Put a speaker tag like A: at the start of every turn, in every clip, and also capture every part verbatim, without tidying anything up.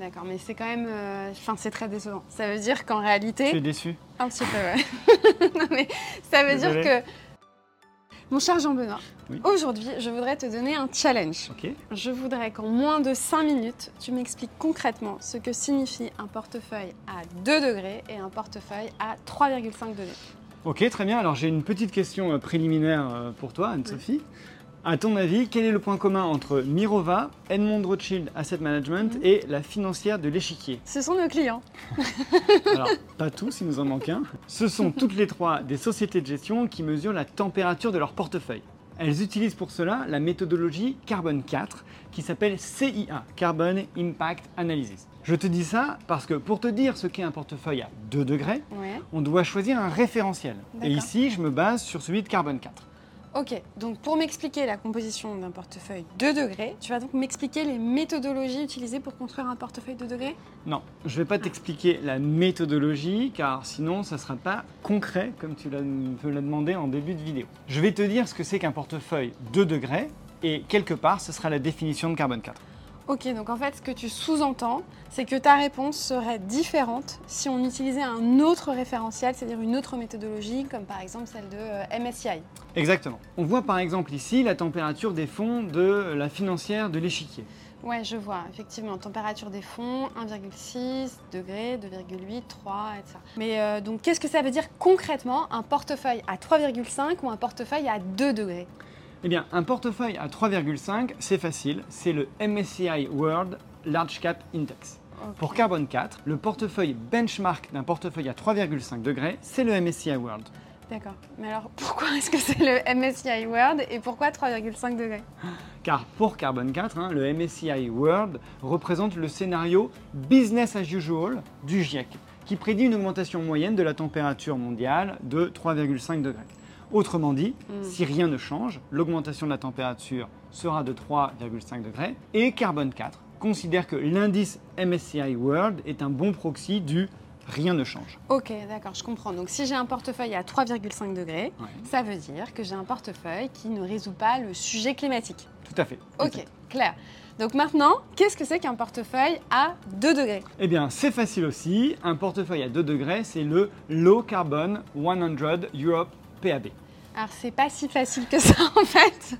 A: d'accord, mais c'est quand même... euh, Enfin, c'est très décevant. Ça veut dire qu'en réalité...
B: Tu es déçu?
A: Un petit peu, ouais. Non, mais ça veut
B: Désolé.
A: dire que... Mon cher Jean-Benoît,
B: Oui.
A: aujourd'hui, je voudrais te donner un challenge.
B: Ok.
A: Je voudrais qu'en moins de cinq minutes, tu m'expliques concrètement ce que signifie un portefeuille à deux degrés et un portefeuille à trois virgule cinq degrés.
B: Ok, très bien. Alors j'ai une petite question euh, préliminaire euh, pour toi, Anne-Sophie. À ton avis, quel est le point commun entre Mirova, Edmond Rothschild Asset Management
A: Mhm.
B: et la financière de l'échiquier?
A: Ce sont nos clients.
B: Alors, pas tous, il nous en manque un. Ce sont toutes les trois des sociétés de gestion qui mesurent la température de leur portefeuille. Elles utilisent pour cela la méthodologie Carbone quatre qui s'appelle C I A, Carbon Impact Analysis. Je te dis ça parce que pour te dire ce qu'est un portefeuille à deux degrés,
A: Ouais.
B: on doit choisir un référentiel. Et
A: D'accord.
B: ici, je me base sur celui de Carbone quatre.
A: Ok, donc pour m'expliquer la composition d'un portefeuille deux degrés, tu vas donc m'expliquer les méthodologies utilisées pour construire un portefeuille deux degrés?
B: Non, je ne vais pas t'expliquer la méthodologie car sinon ça ne sera pas concret comme tu l'as- me l'as demandé en début de vidéo. Je vais te dire ce que c'est qu'un portefeuille deux degrés et quelque part ce sera la définition de Carbone quatre.
A: Ok, donc en fait, ce que tu sous-entends, c'est que ta réponse serait différente si on utilisait un autre référentiel, c'est-à-dire une autre méthodologie, comme par exemple celle de euh, M S C I.
B: Exactement. On voit par exemple ici la température des fonds de la financière de l'échiquier.
A: Ouais, je vois, effectivement, température des fonds, un virgule six degrés, deux virgule huit, trois, et cetera. Mais euh, donc, qu'est-ce que ça veut dire concrètement, un portefeuille à trois virgule cinq ou un portefeuille à deux degrés?
B: Eh bien, un portefeuille à trois virgule cinq, c'est facile, c'est le M S C I World Large Cap Index.
A: Ok.
B: Pour Carbone quatre, le portefeuille benchmark d'un portefeuille à trois virgule cinq degrés, c'est le M S C I World.
A: D'accord. Mais alors, pourquoi est-ce que c'est le M S C I World et pourquoi trois virgule cinq degrés?
B: Car pour Carbone quatre, hein, le M S C I World représente le scénario business as usual du GIEC, qui prédit une augmentation moyenne de la température mondiale de trois virgule cinq degrés. Autrement dit,
A: Mm.
B: si rien ne change, l'augmentation de la température sera de trois virgule cinq degrés et Carbone quatre considère que l'indice M S C I World est un bon proxy du rien ne change.
A: Ok, d'accord, je comprends. Donc, si j'ai un portefeuille à trois virgule cinq degrés,
B: Ouais.
A: ça veut dire que j'ai un portefeuille qui ne résout pas le sujet climatique.
B: Tout à fait.
A: Ok, clair. Donc maintenant, qu'est-ce que c'est qu'un portefeuille à deux degrés?
B: Eh bien, c'est facile aussi. Un portefeuille à deux degrés, c'est le Low Carbon cent Europe P A B.
A: Alors, c'est pas si facile que ça, en fait.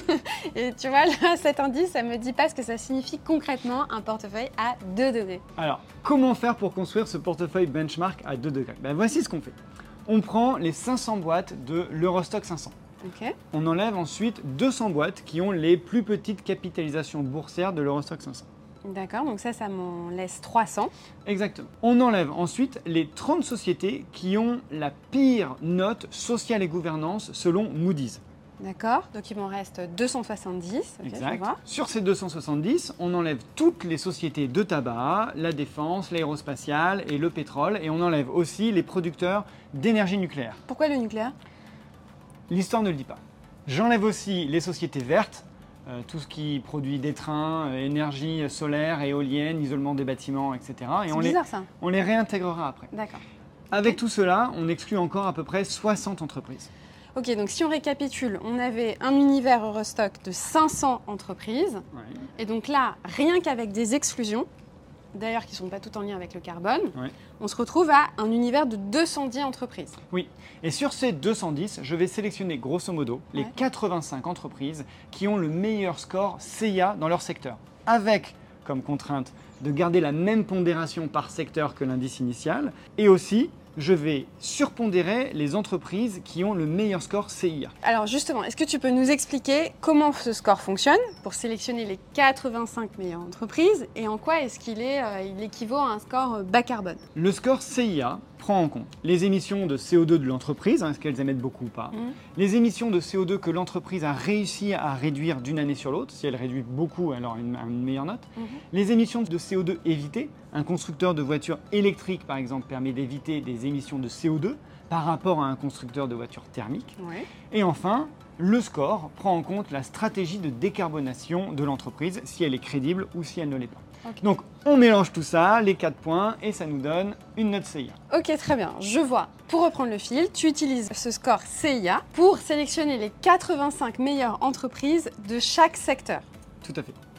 A: Et tu vois, là, cet indice, ça me dit pas ce que ça signifie concrètement un portefeuille à deux degrés.
B: Alors, comment faire pour construire ce portefeuille benchmark à deux degrés? Ben, voici ce qu'on fait. On prend les cinq cents boîtes de l'Eurostock cinq cents.
A: Ok.
B: On enlève ensuite deux cents boîtes qui ont les plus petites capitalisations boursières de l'Eurostock cinq cents.
A: D'accord, donc ça, ça m'en laisse trois cents.
B: Exactement. On enlève ensuite les trente sociétés qui ont la pire note sociale et gouvernance selon Moody's.
A: D'accord, donc il m'en reste deux cent soixante-dix. Ok, je
B: Exact.
A: vois.
B: Sur ces deux cent soixante-dix, on enlève toutes les sociétés de tabac, la défense, l'aérospatiale et le pétrole, et on enlève aussi les producteurs d'énergie nucléaire.
A: Pourquoi le nucléaire?
B: L'histoire ne le dit pas. J'enlève aussi les sociétés vertes, euh, tout ce qui produit des trains, euh, énergie solaire, éolienne, isolement des bâtiments, et cetera. Et
A: C'est
B: on les,
A: bizarre, ça.
B: on les réintégrera après.
A: D'accord.
B: Avec
A: Ok.
B: tout cela, on exclut encore à peu près soixante entreprises.
A: Ok, donc si on récapitule, on avait un univers Eurostock de cinq cents entreprises.
B: Ouais.
A: Et donc là, rien qu'avec des exclusions, d'ailleurs qui ne sont pas toutes en lien avec le carbone,
B: Ouais.
A: on se retrouve à un univers de deux cent dix entreprises.
B: Oui, et sur ces deux cent dix, je vais sélectionner grosso modo les
A: Ouais.
B: quatre-vingt-cinq entreprises qui ont le meilleur score C I A dans leur secteur, avec comme contrainte de garder la même pondération par secteur que l'indice initial, et aussi je vais surpondérer les entreprises qui ont le meilleur score C I A.
A: Alors justement, est-ce que tu peux nous expliquer comment ce score fonctionne pour sélectionner les quatre-vingt-cinq meilleures entreprises et en quoi est-ce qu'il est, euh, il équivaut à un score euh, bas carbone?
B: Le score C I A prend en compte les émissions de C O deux de l'entreprise, hein, est-ce qu'elles émettent beaucoup ou pas,
A: Mhm.
B: les émissions de C O deux que l'entreprise a réussi à réduire d'une année sur l'autre, si elle réduit beaucoup, alors une, une meilleure note,
A: Mhm.
B: les émissions de C O deux évitées, un constructeur de voitures électriques par exemple permet d'éviter des émissions de C O deux par rapport à un constructeur de voitures thermiques,
A: Ouais.
B: et enfin, le score prend en compte la stratégie de décarbonation de l'entreprise, si elle est crédible ou si elle ne l'est pas.
A: Ok.
B: Donc on mélange tout ça, les quatre points, et ça nous donne une note C I A.
A: Ok, très bien, je vois. Pour reprendre le fil, tu utilises ce score C I A pour sélectionner les quatre-vingt-cinq meilleures entreprises de chaque secteur.
B: Tout à fait.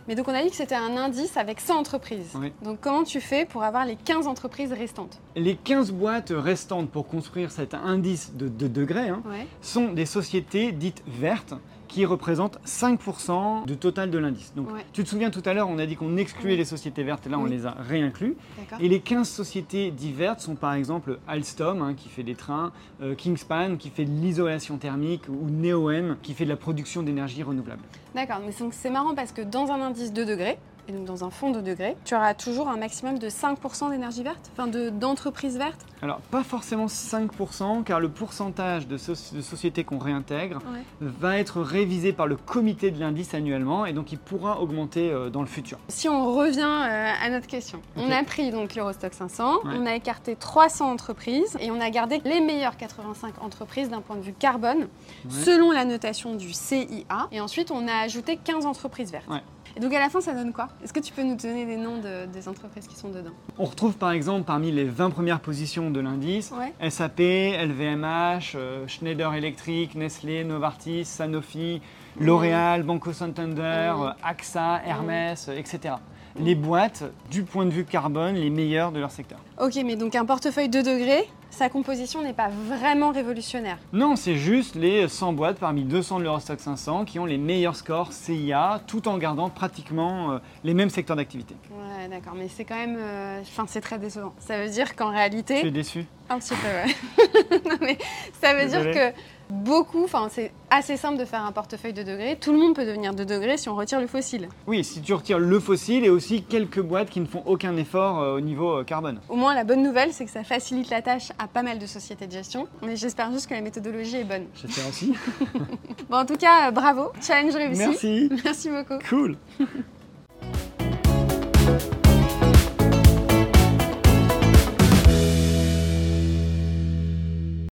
A: Mais donc on a dit que c'était un indice avec cent entreprises.
B: Oui.
A: Donc comment tu fais pour avoir les quinze entreprises restantes?
B: Les quinze boîtes restantes pour construire cet indice de deux degrés hein,
A: Ouais.
B: sont des sociétés dites vertes qui représentent cinq pour cent du total de l'indice. Donc,
A: Ouais.
B: tu te souviens tout à l'heure, on a dit qu'on excluait
A: Oui.
B: les sociétés vertes, et là on
A: Oui.
B: les a réinclus.
A: D'accord.
B: Et les quinze sociétés dites vertes sont par exemple Alstom hein, qui fait des trains, euh, Kingspan qui fait de l'isolation thermique ou Neoen qui fait de la production d'énergie renouvelable.
A: D'accord, mais donc c'est marrant parce que dans un indice deux degrés, et donc dans un fonds de degrés, tu auras toujours un maximum de cinq pour cent d'énergie verte, enfin de- d'entreprises vertes.
B: Alors, pas forcément cinq pour cent, car le pourcentage de, so- de sociétés qu'on réintègre
A: Ouais.
B: va être révisé par le comité de l'indice annuellement, et donc il pourra augmenter euh, dans le futur.
A: Si on revient euh, à notre question,
B: Ok.
A: on a pris donc l'Eurostoxx cinq cents,
B: Ouais.
A: on a écarté trois cents entreprises et on a gardé les meilleures quatre-vingt-cinq entreprises d'un point de vue carbone,
B: Ouais.
A: selon la notation du C I A. Et ensuite, on a ajouté quinze entreprises vertes.
B: Ouais.
A: Et donc à la fin, ça donne quoi? Est-ce que tu peux nous donner les noms de- des entreprises qui sont dedans?
B: On retrouve par exemple parmi les vingt premières positions de l'indice
A: Ouais.
B: S A P, L V M H, euh, Schneider Electric, Nestlé, Novartis, Sanofi, L'Oréal, Banco Santander,
A: Mhm.
B: euh, AXA, Hermès, euh, et cetera. Les boîtes, du point de vue carbone, les meilleures de leur secteur.
A: Ok, mais donc un portefeuille deux degrés, sa composition n'est pas vraiment révolutionnaire.
B: Non, c'est juste les cent boîtes parmi deux cents de l'Eurostoxx cinq cents qui ont les meilleurs scores C I A, tout en gardant pratiquement euh, les mêmes secteurs d'activité.
A: Ouais, d'accord, mais c'est quand même... euh, Enfin, c'est très décevant. Ça veut dire qu'en
B: Tu es
A: réalité...
B: déçu?
A: Un petit peu, ouais. Non, mais ça veut
B: Désolée.
A: dire que beaucoup... Enfin, c'est assez simple de faire un portefeuille de degrés. Tout le monde peut devenir deux degrés si on retire le fossile.
B: Oui, si tu retires le fossile et aussi quelques boîtes qui ne font aucun effort euh, au niveau euh, carbone.
A: Au moins, la bonne nouvelle, c'est que ça facilite la tâche à pas mal de sociétés de gestion. Mais j'espère juste que la méthodologie est bonne.
B: J'espère aussi.
A: Bon, en tout cas, euh, bravo. Challenge réussi.
B: Merci.
A: Merci beaucoup.
B: Cool.